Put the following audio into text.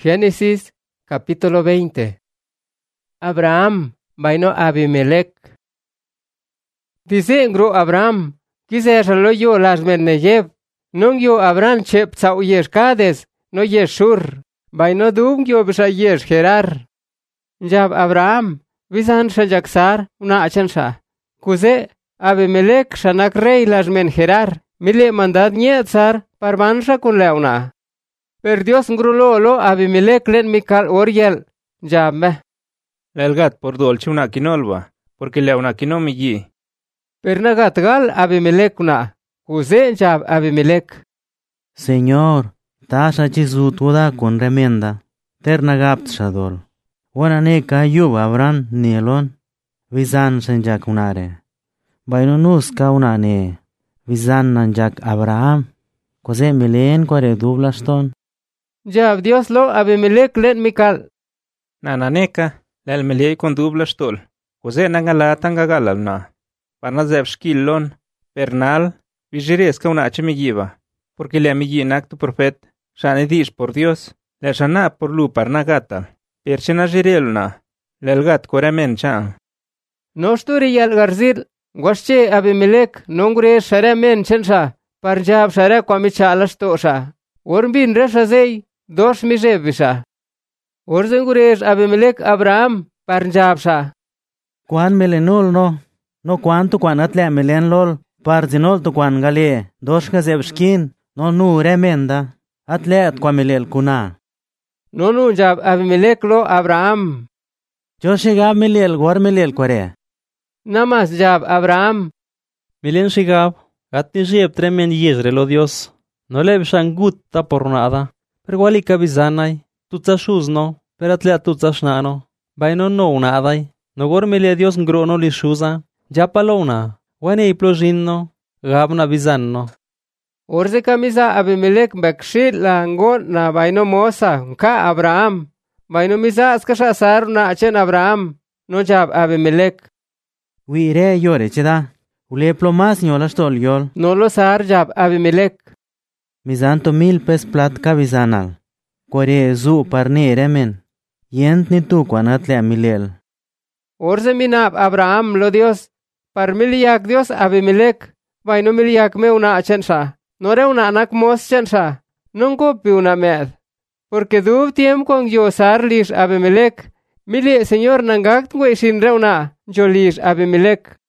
Génesis capítulo 20. Abraham vaino Abimelech. Dice ngru Abraham, quise salo yo las Negev, non yo Abraham chep tsau yesh Kades, no yesh Shur, vaino dum yo bisa yesh Gerar. Jab Abraham, visan shajaksar una achansha. Kuze Abimelech shanak rey las Gerar, mile mandad nietzar parvansha kun leuna. Per Dios ngrulo lo Abimelech len Mikal Oriel, jab Lelgat por dolce una quinolva, porque le una quinomigi. Per nagat gal Abimelech una, kuze jab Abimelech. Señor, tasha chisu tuda con remenda, ternagapt shadol. Wana ne kayub Abraham nielon, visan senjak unare. Bainonus ka unane, visan nanjak Abraham, koze milen kware dublaston. Jab Dios lo Abimelech len Mikal. Nananeka, lel meliei con dublas tol. Koze nangala tangagalal na. Parna zeb skillon, pernal, vigiresca una achemigiva. Porque le amigi tu profet, shane dish por Dios, le shana por lu parna gatal. Perchena girelna, lel gat koremen chan. Nosturi yal garzil, gwasche Abimelech nongre sharemen chensa, par jab share kwamicha alastosha. Orbin resazei, dos misebisa. Orzengures Abimelech Abraham parjabsa. Kwan melenol no kwanto kwan atle melen lol, parzinol to kwan gale, dos kazebskin, no nu remenda, atlet kwamelel kuna. Nonu jab Abimelech lo Abraham. Joshigab melel gwar melel kware. Namas jab Abraham. Milen shigab, gatti shieb tremen yezrelo Dios. No le gutta por nada. Per quali cabizanai, tutsa shuzno, per atlea tutsa shnano. Baino no nadai. No gormele Dios ngrono li shuza. Japalona, wane iplojinno, gabna bizanno. Orze kamisa Abimelech bekshit la ngon na baino mosa, ka Abraham. Baino misa askasha sar na achen Abraham, no jab Abimelech. Wire yore cheda, ule plomas nyolas tol yol. No lo sar jab Abimelech. Mizanto 1000 pes plat kabizanal. Kore zu parne remen. Yent ni tu kwanatle amilel. Orze minab Abraham lo Dios. Par miliak Dios Abimelech. Vaino miliak me una achensa. Nore una anak mos chensa. Nunco pi una med. Porque dub tiem con yo sar lis Abimelech. Mili señor nangakt we sin reuna. Yo lis Abimelech.